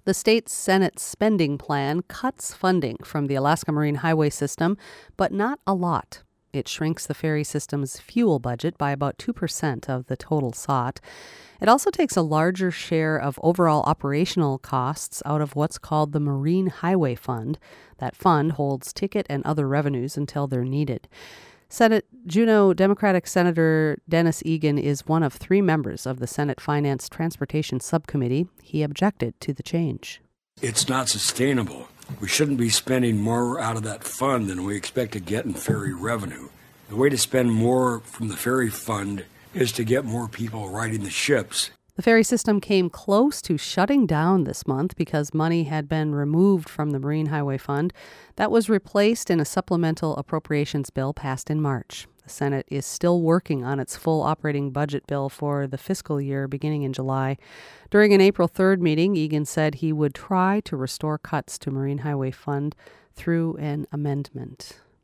The state Senate spending plan cuts funding from the Alaska Marine Highway System, but not a lot. It shrinks the ferry system's fuel budget by about 2% of the total sought. It also takes a larger share of overall operational costs out of what's called the Marine Highway Fund. That fund holds ticket and other revenues until they're needed. Senate Juneau Democratic Senator Dennis Egan is one of 3 members of the Senate Finance Transportation Subcommittee. He objected to the change. It's not sustainable. We shouldn't be spending more out of that fund than we expect to get in ferry revenue. The way to spend more from the ferry fund is to get more people riding the ships. The ferry system came close to shutting down this month because money had been removed from the Marine Highway Fund. That was replaced in a supplemental appropriations bill passed in March. The Senate is still working on its full operating budget bill for the fiscal year beginning in July. During an April 3rd meeting, Egan said he would try to restore cuts to Marine Highway Fund through an amendment.